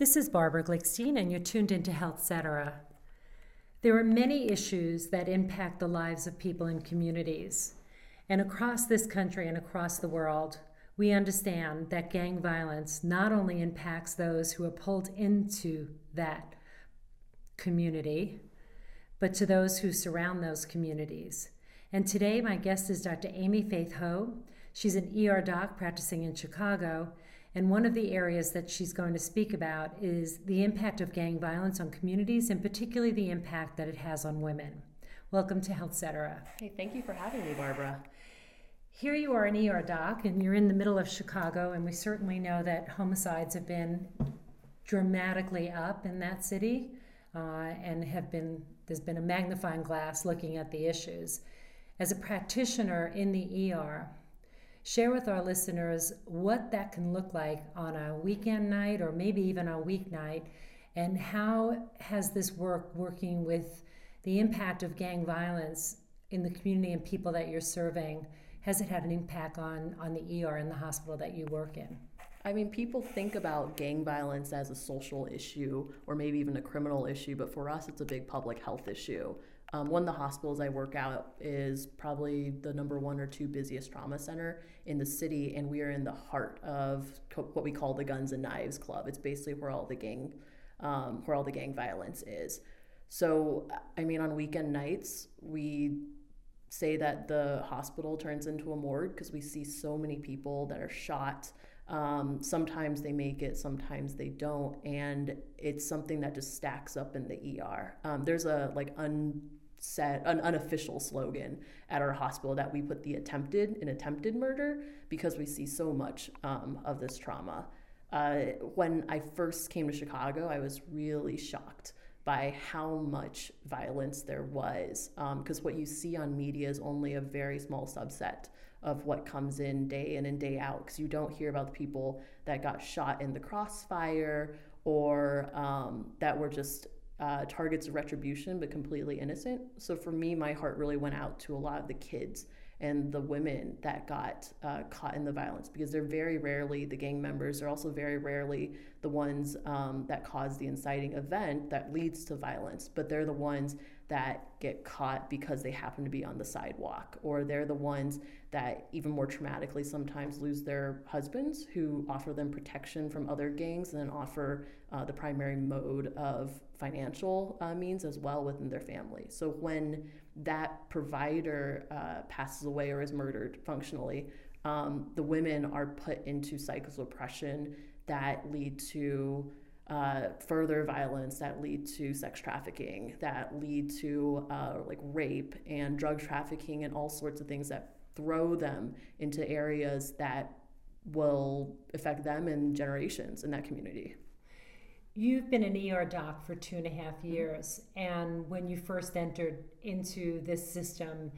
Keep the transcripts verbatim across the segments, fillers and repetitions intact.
This is Barbara Glickstein, and you're tuned into Health Cetera. There are many issues that impact the lives of people in communities. And across this country and across the world, we understand that gang violence not only impacts those who are pulled into that community, but to those who surround those communities. And today, my guest is Doctor Amy Faith Ho. She's an E R doc practicing in Chicago. And one of the areas that she's going to speak about is the impact of gang violence on communities, and particularly the impact that it has on women. Welcome to Health Cetera. Hey, thank you for having me, Barbara. Here you are an E R doc, and you're in the middle of Chicago, and we certainly know that homicides have been dramatically up in that city, uh, and have been there's been a magnifying glass looking at the issues. As a practitioner in the E R, share with our listeners what that can look like on a weekend night or maybe even a weeknight, and how has this work working with the impact of gang violence in the community and people that you're serving, has it had an impact on, on the E R in the hospital that you work in? I mean, people think about gang violence as a social issue or maybe even a criminal issue, but for us, it's a big public health issue. Um, one of the hospitals I work out is probably the number one or two busiest trauma center in the city, and we are in the heart of co- what we call the Guns and Knives Club. It's basically where all the gang, um, where all the gang violence is. So, I mean, on weekend nights, we say that the hospital turns into a morgue because we see so many people that are shot. Um, sometimes they make it, sometimes they don't, and it's something that just stacks up in the E R. Um, there's a like un Set an unofficial slogan at our hospital that we put the attempted in attempted murder because we see so much um, of this trauma. Uh, when I first came to Chicago, I was really shocked by how much violence there was, because um, what you see on media is only a very small subset of what comes in day in and day out, because you don't hear about the people that got shot in the crossfire or um, that were just Uh, targets of retribution, but completely innocent. So for me, my heart really went out to a lot of the kids and the women that got uh, caught in the violence, because they're very rarely the gang members. They're also very rarely the ones um, that cause the inciting event that leads to violence, but they're the ones that get caught because they happen to be on the sidewalk, or they're the ones that even more traumatically sometimes lose their husbands, who offer them protection from other gangs and then offer uh, the primary mode of financial uh, means as well within their family. So when that provider uh, passes away or is murdered functionally, um, the women are put into cycles of oppression that lead to uh, further violence, that lead to sex trafficking, that lead to uh, like rape and drug trafficking and all sorts of things that throw them into areas that will affect them and generations in that community. You've been an E R doc for two and a half years, and when you first entered into this system,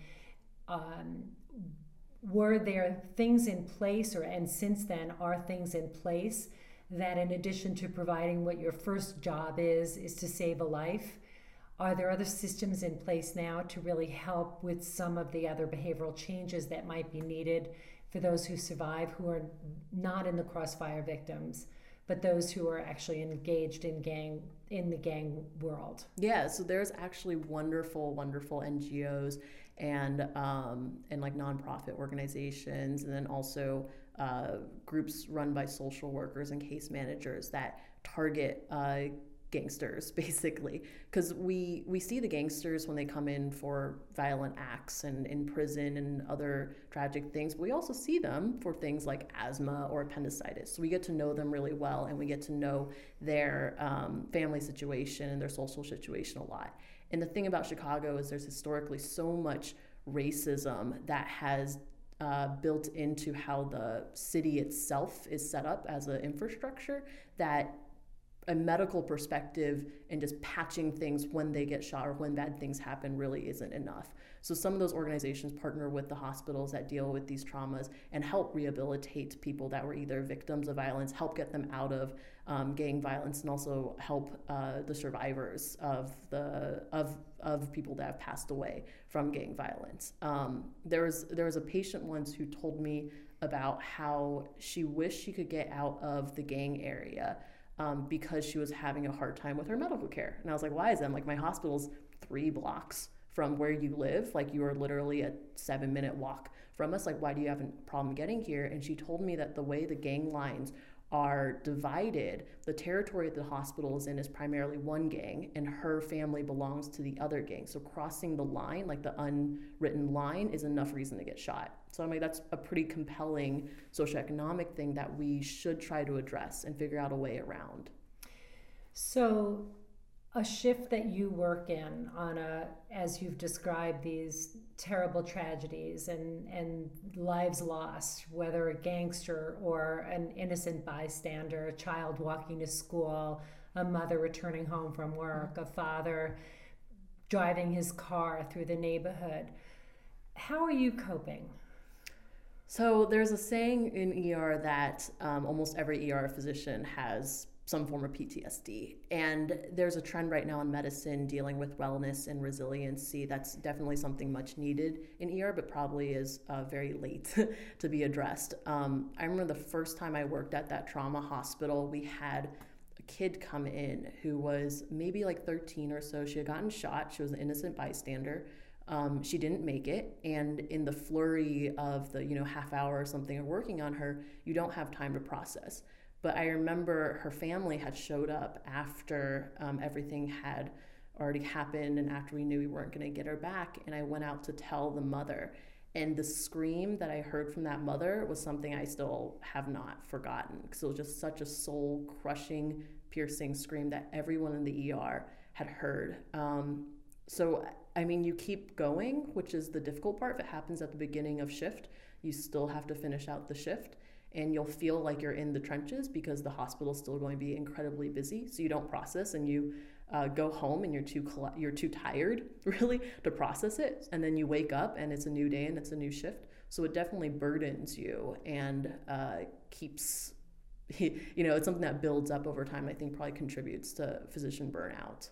um, were there things in place, or and since then are things in place that, in addition to providing what your first job is, is to save a life, are there other systems in place now to really help with some of the other behavioral changes that might be needed for those who survive, who are not in the crossfire victims, but those who are actually engaged in gang in the gang world? Yeah, so there's actually wonderful, wonderful N G Os and um, and like nonprofit organizations, and then also uh, groups run by social workers and case managers that target uh, gangsters, basically, because we we see the gangsters when they come in for violent acts and in prison and other tragic things, but we also see them for things like asthma or appendicitis. So we get to know them really well, and we get to know their um, family situation and their social situation a lot. And the thing about Chicago is there's historically so much racism that has uh, built into how the city itself is set up as an infrastructure, that a medical perspective and just patching things when they get shot or when bad things happen really isn't enough. So some of those organizations partner with the hospitals that deal with these traumas and help rehabilitate people that were either victims of violence, help get them out of um, gang violence, and also help uh, the survivors of the of of people that have passed away from gang violence. Um, there was there was a patient once who told me about how she wished she could get out of the gang area um, because she was having a hard time with her medical care. And I was like, why is that? I'm like, my hospital's three blocks from where you live. Like, you are literally a seven minute walk from us. Like, why do you have a problem getting here? And she told me that the way the gang lines are divided, the territory that the hospital is in is primarily one gang, and her family belongs to the other gang. So crossing the line, like the unwritten line, is enough reason to get shot. So I mean, that's a pretty compelling socioeconomic thing that we should try to address and figure out a way around. So a shift that you work in on a, as you've described these terrible tragedies and, and lives lost, whether a gangster or an innocent bystander, a child walking to school, a mother returning home from work, a father driving his car through the neighborhood. How are you coping? So there's a saying in E R that um, almost every E R physician has some form of P T S D. And there's a trend right now in medicine dealing with wellness and resiliency. That's definitely something much needed in E R, but probably is uh, very late to be addressed. Um, I remember the first time I worked at that trauma hospital, we had a kid come in who was maybe like thirteen or so. She had gotten shot. She was an innocent bystander. Um, she didn't make it, and in the flurry of the you know half hour or something of working on her, you don't have time to process. But I remember her family had showed up after um, everything had already happened and after we knew we weren't going to get her back. And I went out to tell the mother. And the scream that I heard from that mother was something I still have not forgotten, because it was just such a soul-crushing, piercing scream that everyone in the E R had heard. Um, so, I mean, you keep going, which is the difficult part. If it happens at the beginning of shift, you still have to finish out the shift. And you'll feel like you're in the trenches because the hospital's still going to be incredibly busy. So you don't process, and you uh, go home and you're too you're too tired really to process it. And then you wake up and it's a new day and it's a new shift. So it definitely burdens you and uh, keeps, you know, it's something that builds up over time. I think probably contributes to physician burnout.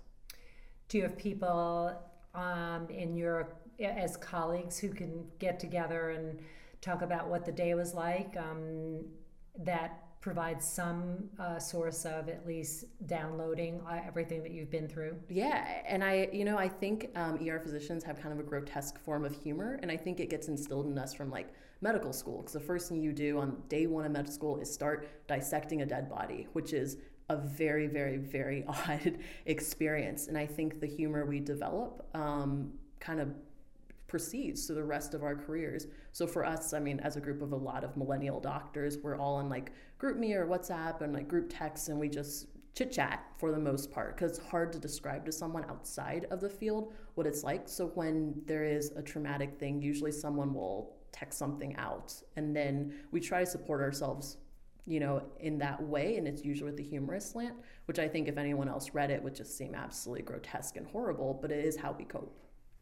Do you have people um, in your as colleagues who can get together and talk about what the day was like, um, that provides some uh, source of at least downloading uh, everything that you've been through? Yeah, and I, you know, I think um, E R physicians have kind of a grotesque form of humor, and I think it gets instilled in us from like medical school, because the first thing you do on day one of medical school is start dissecting a dead body, which is a very, very, very odd experience. And I think the humor we develop um, kind of proceeds to the rest of our careers. So for us, I mean, as a group of a lot of millennial doctors, we're all on like GroupMe or WhatsApp and like group texts, and we just chit chat for the most part, because it's hard to describe to someone outside of the field what it's like. So when there is a traumatic thing, usually someone will text something out, and then we try to support ourselves, you know, in that way. And it's usually with the humorous slant, which I think if anyone else read it would just seem absolutely grotesque and horrible, but it is how we cope.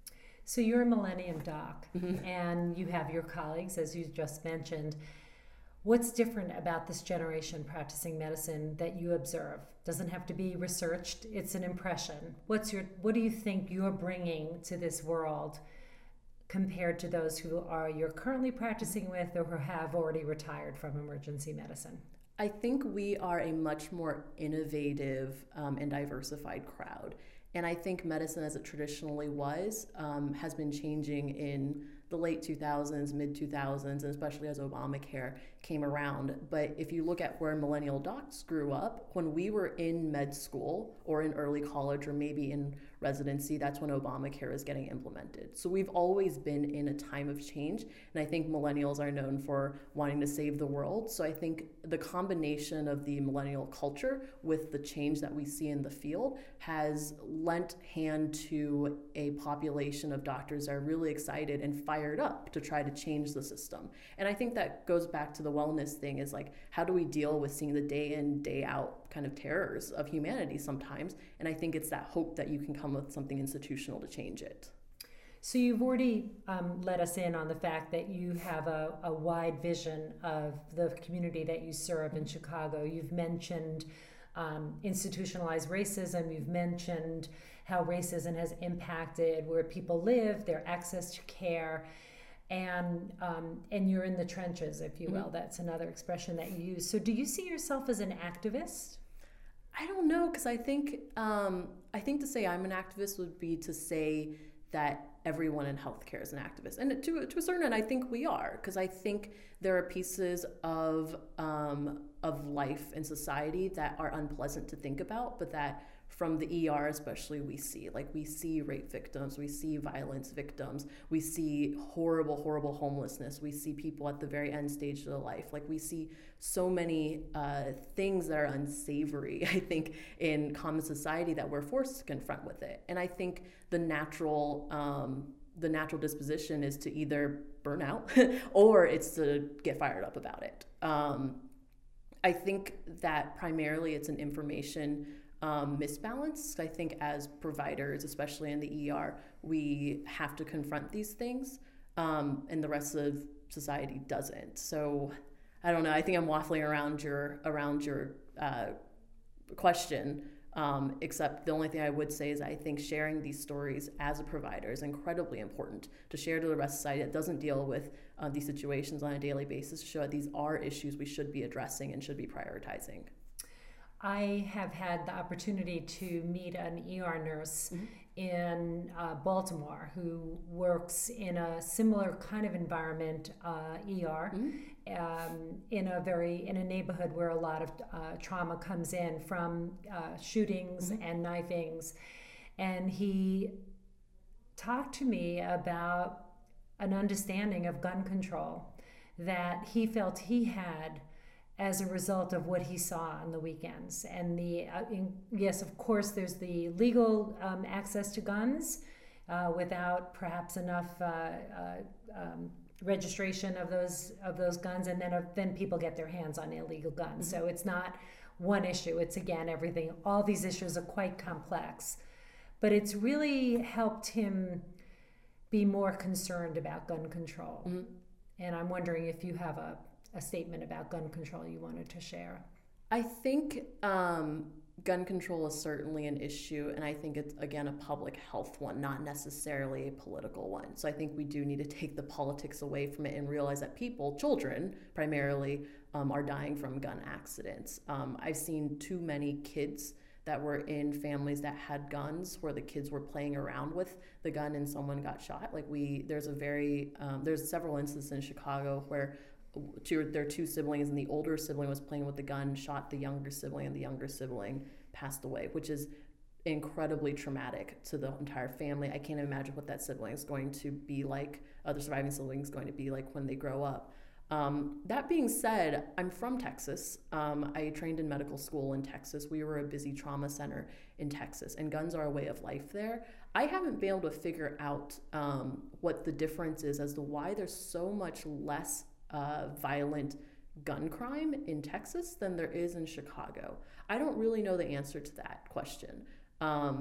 So you're a millennium doc, mm-hmm. and you have your colleagues, as you just mentioned. What's different about this generation practicing medicine that you observe? Doesn't have to be researched, it's an impression. What's your, what do you think you're bringing to this world compared to those who are you're currently practicing with or who have already retired from emergency medicine? I think we are a much more innovative um, and diversified crowd. And I think medicine, as it traditionally was, um, has been changing in the late two thousands, mid two thousands, and especially as Obamacare came around. But if you look at where millennial docs grew up, when we were in med school or in early college or maybe in residency, that's when Obamacare is getting implemented. So we've always been in a time of change. And I think millennials are known for wanting to save the world. So I think the combination of the millennial culture with the change that we see in the field has lent hand to a population of doctors that are really excited and fired up to try to change the system. And I think that goes back to the wellness thing, is like, how do we deal with seeing the day in, day out kind of terrors of humanity sometimes? And I think it's that hope that you can come with something institutional to change it. So you've already um, let us in on the fact that you have a, a wide vision of the community that you serve in Chicago. You've mentioned um, institutionalized racism. You've mentioned how racism has impacted where people live, their access to care, and um, and you're in the trenches, if you will. Mm-hmm. That's another expression that you use. So do you see yourself as an activist? I don't know, because I think um, I think to say I'm an activist would be to say that everyone in healthcare is an activist, and to to a certain end, I think we are, because I think there are pieces of um, of life and society that are unpleasant to think about, but that from the E R especially we see. Like, we see rape victims, we see violence victims, we see horrible, horrible homelessness, we see people at the very end stage of their life. Like, we see so many uh, things that are unsavory, I think, in common society that we're forced to confront with it. And I think the natural um, the natural disposition is to either burn out or it's to get fired up about it. Um, I think that primarily it's an information Um, misbalance. I think as providers, especially in the E R, we have to confront these things, um, and the rest of society doesn't. So I don't know. I think I'm waffling around your around your uh, question. Um, except the only thing I would say is I think sharing these stories as a provider is incredibly important to share to the rest of society that doesn't deal with uh, these situations on a daily basis, to show that these are issues we should be addressing and should be prioritizing. I have had the opportunity to meet an E R nurse mm-hmm. in uh, Baltimore who works in a similar kind of environment, uh, E R, mm-hmm. um, in a very in a neighborhood where a lot of uh, trauma comes in from uh, shootings mm-hmm. and knifings, and he talked to me about an understanding of gun control that he felt he had as a result of what he saw on the weekends. And the uh, in, yes, of course, there's the legal um, access to guns uh, without perhaps enough uh, uh, um, registration of those of those guns, and then uh, then people get their hands on illegal guns. Mm-hmm. So it's not one issue. It's again everything. All these issues are quite complex, but it's really helped him be more concerned about gun control. Mm-hmm. And I'm wondering if you have a a statement about gun control you wanted to share. I think um, gun control is certainly an issue, and I think it's, again, a public health one, not necessarily a political one. So I think we do need to take the politics away from it and realize that people, children primarily, um, are dying from gun accidents. Um, I've seen too many kids that were in families that had guns where the kids were playing around with the gun and someone got shot. Like we, there's a very, um, there's several instances in Chicago where Two, their two siblings, and the older sibling was playing with the gun, shot the younger sibling, and the younger sibling passed away, which is incredibly traumatic to the entire family. I can't imagine what that sibling is going to be like, uh, the surviving sibling is going to be like when they grow up. Um, that being said, I'm from Texas. Um, I trained in medical school in Texas. We were a busy trauma center in Texas, and guns are a way of life there. I haven't been able to figure out um, what the difference is as to why there's so much less Uh, violent gun crime in Texas than there is in Chicago. I don't really know the answer to that question. Um,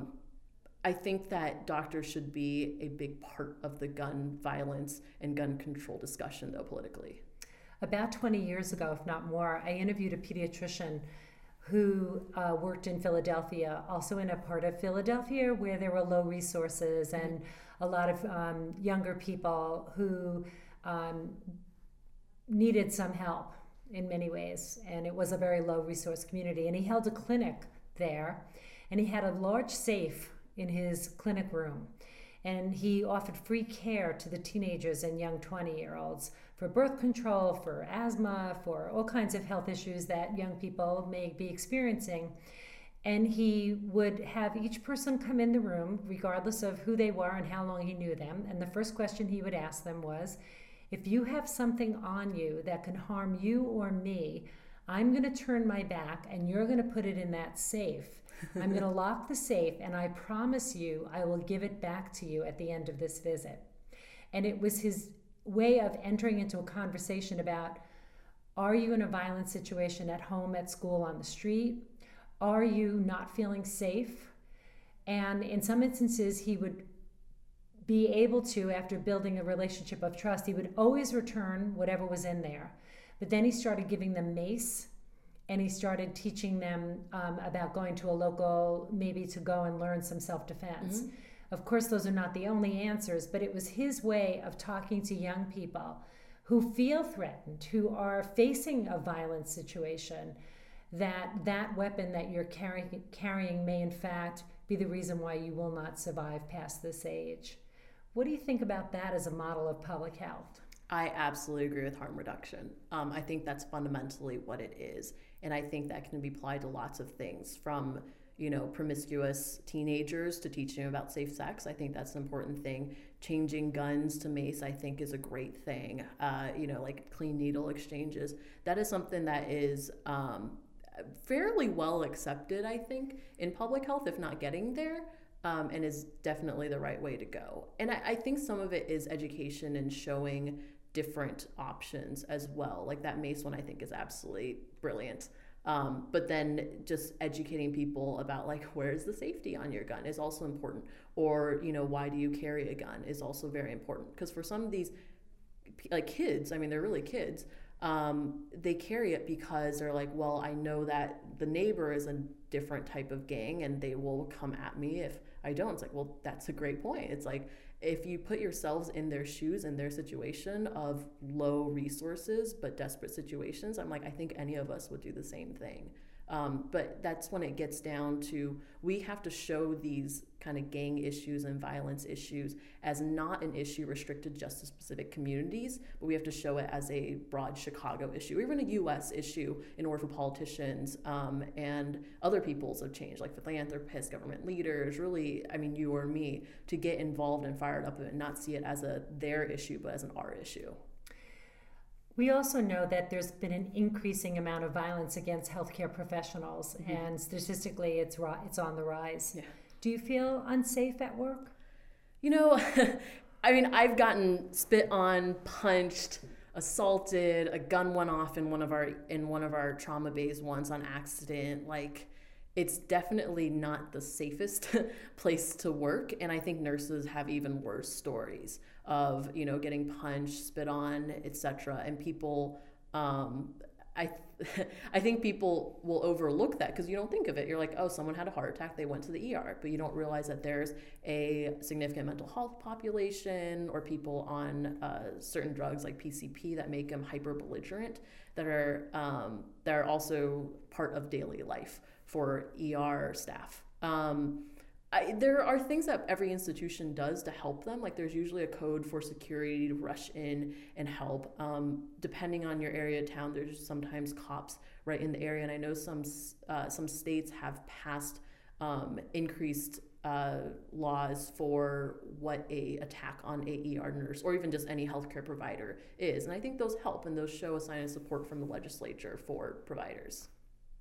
I think that doctors should be a big part of the gun violence and gun control discussion, though, politically. About twenty years ago, if not more, I interviewed a pediatrician who uh, worked in Philadelphia, also in a part of Philadelphia where there were low resources and a lot of um, younger people who um, needed some help in many ways, and it was a very low resource community. And he held a clinic there, and he had a large safe in his clinic room, and he offered free care to the teenagers and young twenty-year-olds for birth control, for asthma, for all kinds of health issues that young people may be experiencing. And he would have each person come in the room, regardless of who they were and how long he knew them, and the first question he would ask them was, if you have something on you that can harm you or me, I'm going to turn my back and you're going to put it in that safe. I'm going to lock the safe, and I promise you I will give it back to you at the end of this visit. And it was his way of entering into a conversation about, are you in a violent situation at home, at school, on the street? Are you not feeling safe? And in some instances, he would be able to, after building a relationship of trust, he would always return whatever was in there. But then he started giving them mace, and he started teaching them um, about going to a local, maybe to go and learn some self-defense. Mm-hmm. Of course, those are not the only answers, but it was his way of talking to young people who feel threatened, who are facing a violent situation, that that weapon that you're carrying, carrying may in fact be the reason why you will not survive past this age. What do you think about that as a model of public health? I absolutely agree with harm reduction. Um, I think that's fundamentally what it is. And I think that can be applied to lots of things, from you know, promiscuous teenagers to teaching about safe sex. I think that's an important thing. Changing guns to mace, I think, is a great thing. Uh, you know, like clean needle exchanges. That is something that is um, fairly well accepted, I think, in public health, if not getting there, um, and is definitely the right way to go. And I, I think some of it is education and showing different options as well. Like that mace one, I think, is absolutely brilliant. Um, but then just educating people about like, where's the safety on your gun is also important. Or, you know, why do you carry a gun is also very important. Because for some of these like kids, I mean, they're really kids, um, they carry it because they're like, well, I know that the neighbor is a different type of gang and they will come at me if I don't. It's like, well, that's a great point. It's like, if you put yourselves in their shoes, in their situation of low resources but desperate situations, I'm like, I think any of us would do the same thing. Um, but that's when it gets down to, we have to show these kind of gang issues and violence issues as not an issue restricted just to specific communities, but we have to show it as a broad Chicago issue, or even a U S issue, in order for politicians um, and other peoples of change, like philanthropists, government leaders, really, I mean, you or me, to get involved and fired up and not see it as a their issue, but as an our issue. We also know that there's been an increasing amount of violence against healthcare professionals, mm-hmm. and statistically, it's ri- it's on the rise. Yeah. Do you feel unsafe at work? You know, I mean, I've gotten spit on, punched, assaulted. A gun went off in one of our in one of our trauma bays once on accident. Like, it's definitely not the safest place to work, and I think nurses have even worse stories of, you know, getting punched, spit on, et cetera. And people, um, I, th- I think people will overlook that because you don't think of it. You're like, oh, someone had a heart attack, they went to the E R, but you don't realize that there's a significant mental health population or people on uh, certain drugs like P C P that make them hyper belligerent that are um, that are also part of daily life for E R staff. Um, I, there are things that every institution does to help them. Like there's usually a code for security to rush in and help. Um, depending on your area of town, there's sometimes cops right in the area. And I know some uh, some states have passed um, increased uh, laws for what a attack on a E R nurse or even just any healthcare provider is. And I think those help, and those show a sign of support from the legislature for providers.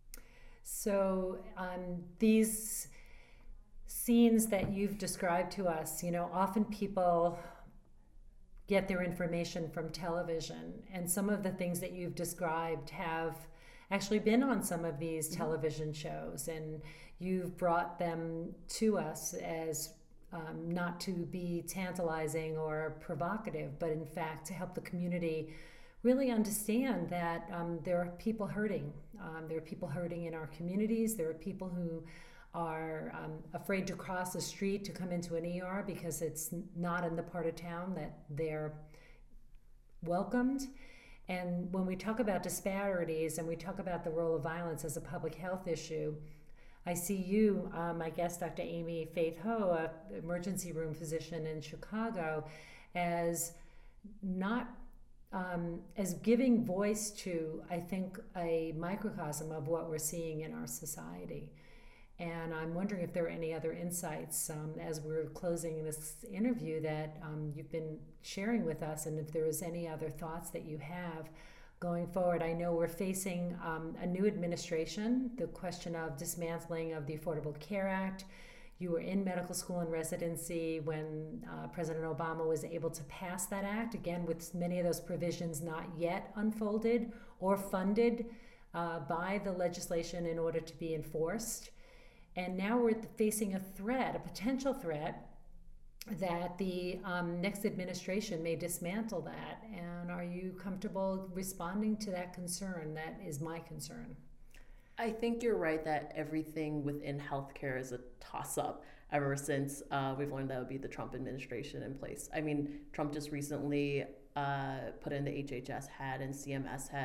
So um, these scenes that you've described to us, you know, often people get their information from television, and some of the things that you've described have actually been on some of these mm-hmm. television shows, and you've brought them to us as um, not to be tantalizing or provocative, but in fact to help the community really understand that um, there are people hurting. Um, there are people hurting in our communities. There are people who are um, afraid to cross the street to come into an E R because it's not in the part of town that they're welcomed. And when we talk about disparities and we talk about the role of violence as a public health issue, I see you, um, my guest, Doctor Amy Faith Ho, an emergency room physician in Chicago, as not um, as giving voice to, I think, a microcosm of what we're seeing in our society. And I'm wondering if there are any other insights um, as we're closing this interview that um, you've been sharing with us, and if there is any other thoughts that you have going forward. I know we're facing um, a new administration, the question of dismantling of the Affordable Care Act. You were in medical school and residency when uh, President Obama was able to pass that act, again with many of those provisions not yet unfolded or funded uh, by the legislation in order to be enforced. And now we're facing a threat, a potential threat, that the um, next administration may dismantle that. And are you comfortable responding to that concern? That is my concern. I think you're right that everything within healthcare is a toss-up ever since uh, we've learned that would be the Trump administration in place. I mean, Trump just recently uh, put in the H H S head and C M S head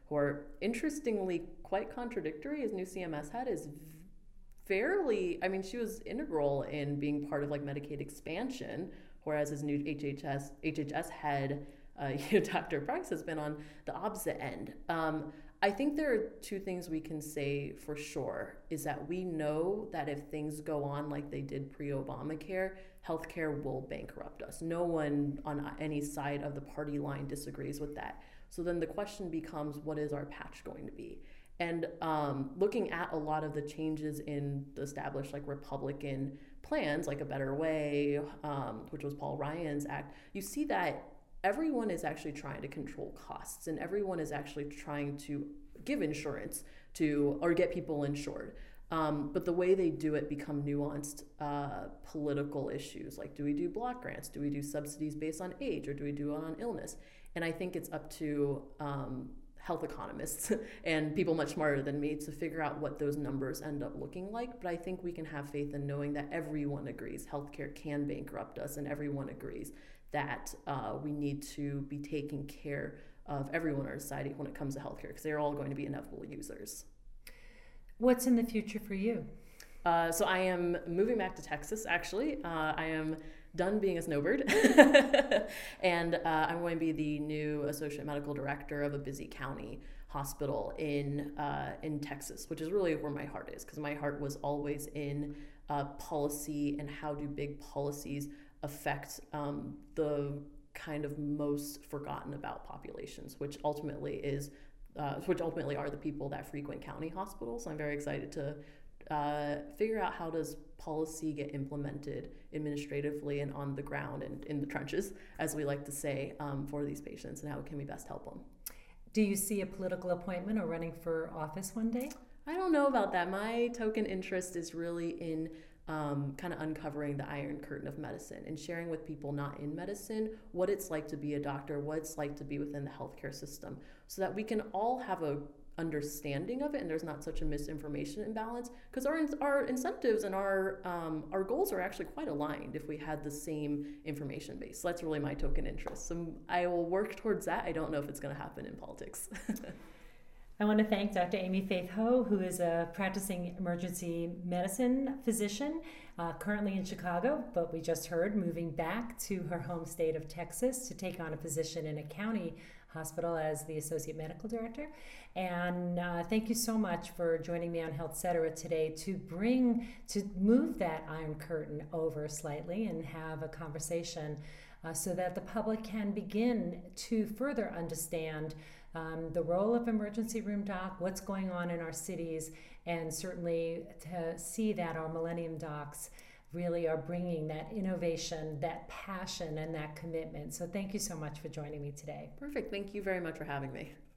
who are interestingly quite contradictory. His new C M S head is fairly, I mean, she was integral in being part of like Medicaid expansion, whereas his new H H S H H S head, uh, Doctor Price, has been on the opposite end. Um, I think there are two things we can say for sure, is that we know that if things go on like they did pre-Obamacare, healthcare will bankrupt us. No one on any side of the party line disagrees with that. So then the question becomes, what is our patch going to be? And um, looking at a lot of the changes in the established like Republican plans, like A Better Way, um, which was Paul Ryan's act, you see that everyone is actually trying to control costs, and everyone is actually trying to give insurance to or get people insured. Um, but the way they do it become nuanced uh, political issues, like do we do block grants, do we do subsidies based on age, or do we do it on illness? And I think it's up to um, health economists and people much smarter than me to figure out what those numbers end up looking like. But I think we can have faith in knowing that everyone agrees healthcare can bankrupt us, and everyone agrees that uh, we need to be taking care of everyone in our society when it comes to healthcare, because they're all going to be inevitable users. What's in the future for you? Uh, so I am moving back to Texas, actually. Uh, I am done being a snowbird, and uh, I'm going to be the new associate medical director of a busy county hospital in uh, in Texas, which is really where my heart is, because my heart was always in uh, policy and how do big policies affect um, the kind of most forgotten about populations, which ultimately is, uh, which ultimately are the people that frequent county hospitals. So I'm very excited to uh, figure out how does policy get implemented administratively and on the ground and in the trenches, as we like to say, um, for these patients, and how can we best help them. Do you see a political appointment or running for office one day? I don't know about that. My token interest is really in Um, kind of uncovering the iron curtain of medicine and sharing with people not in medicine what it's like to be a doctor, what it's like to be within the healthcare system, so that we can all have a understanding of it and there's not such a misinformation imbalance, because our our incentives and our um, our goals are actually quite aligned if we had the same information base. So that's really my token interest. So I will work towards that. I don't know if it's going to happen in politics. I want to thank Doctor Amy Faith Ho, who is a practicing emergency medicine physician, uh, currently in Chicago, but we just heard moving back to her home state of Texas to take on a position in a county hospital as the associate medical director. And uh, thank you so much for joining me on Health Cetera today to bring, to move that iron curtain over slightly and have a conversation uh, so that the public can begin to further understand Um, the role of emergency room doc, what's going on in our cities, and certainly to see that our Millennium Docs really are bringing that innovation, that passion, and that commitment. So thank you so much for joining me today. Perfect. Thank you very much for having me.